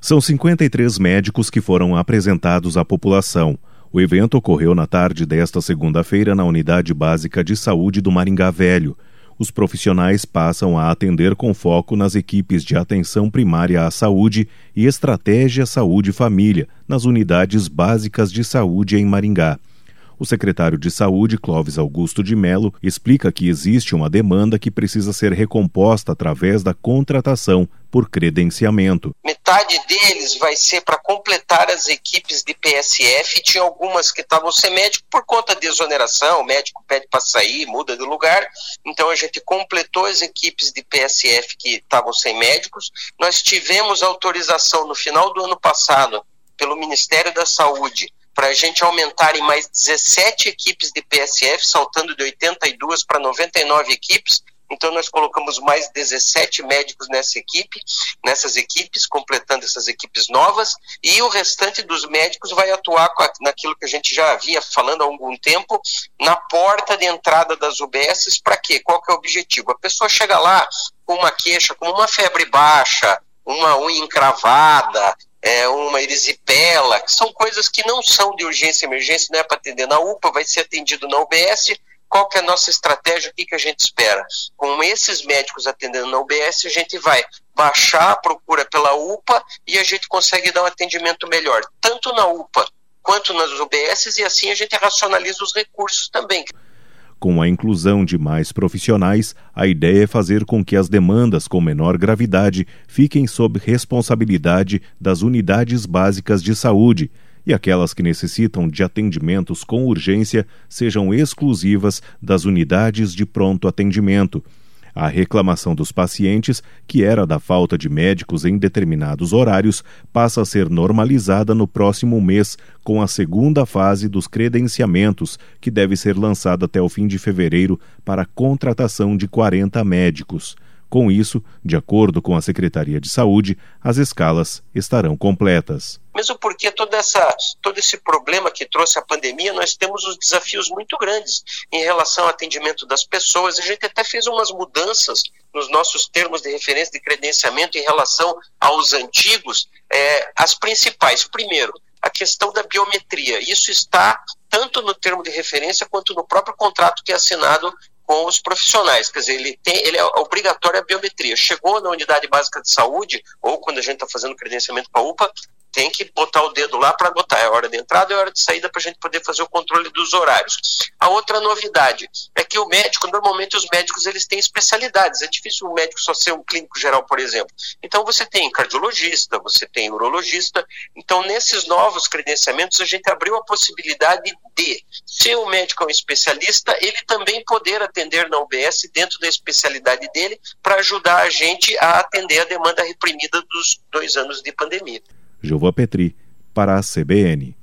São 53 médicos que foram apresentados à população. O evento ocorreu na tarde desta segunda-feira na Unidade Básica de Saúde do Maringá Velho. Os profissionais passam a atender com foco nas equipes de atenção primária à saúde e estratégia saúde e família, nas unidades básicas de saúde em Maringá. O secretário de Saúde, Clóvis Augusto de Mello, explica que existe uma demanda que precisa ser recomposta através da contratação por credenciamento. Metade deles vai ser para completar as equipes de PSF. Tinha algumas que estavam sem médico por conta de exoneração, o médico pede para sair, muda de lugar. Então a gente completou as equipes de PSF que estavam sem médicos. Nós tivemos autorização no final do ano passado pelo Ministério da Saúde para a gente aumentar em mais 17 equipes de PSF, saltando de 82 para 99 equipes. Então nós colocamos mais 17 médicos nessas equipes, completando essas equipes novas, e o restante dos médicos vai atuar naquilo que a gente já vinha falando há algum tempo, na porta de entrada das UBSs. Para quê? Qual que é o objetivo? A pessoa chega lá com uma queixa, como uma febre baixa, uma unha encravada, uma erisipela, que são coisas que não são de urgência e emergência, não é para atender na UPA, vai ser atendido na UBS. Qual que é a nossa estratégia? O que a gente espera? Com esses médicos atendendo na UBS, a gente vai baixar a procura pela UPA e a gente consegue dar um atendimento melhor, tanto na UPA quanto nas UBSs, e assim a gente racionaliza os recursos também. Com a inclusão de mais profissionais, a ideia é fazer com que as demandas com menor gravidade fiquem sob responsabilidade das unidades básicas de saúde e aquelas que necessitam de atendimentos com urgência sejam exclusivas das unidades de pronto atendimento. A reclamação dos pacientes, que era da falta de médicos em determinados horários, passa a ser normalizada no próximo mês, com a segunda fase dos credenciamentos, que deve ser lançada até o fim de fevereiro para a contratação de 40 médicos. Com isso, de acordo com a Secretaria de Saúde, as escalas estarão completas. Mesmo porque todo esse problema que trouxe a pandemia, nós temos os desafios muito grandes em relação ao atendimento das pessoas. A gente até fez umas mudanças nos nossos termos de referência de credenciamento em relação aos antigos. As principais, primeiro, a questão da biometria. Isso está tanto no termo de referência quanto no próprio contrato que é assinado com os profissionais. Quer dizer, ele é obrigatório a biometria. Chegou na unidade básica de saúde, ou quando a gente está fazendo credenciamento para a UPA, tem que botar o dedo lá para botar. É hora de entrada e é hora de saída para a gente poder fazer o controle dos horários. A outra novidade é que o médico, normalmente os médicos eles têm especialidades. É difícil um médico só ser um clínico geral, por exemplo. Então você tem cardiologista, você tem urologista. Então nesses novos credenciamentos a gente abriu a possibilidade de, se o médico é um especialista, ele também poder atender na UBS dentro da especialidade dele para ajudar a gente a atender a demanda reprimida dos 2 anos de pandemia. Gilvan Petri, para a CBN.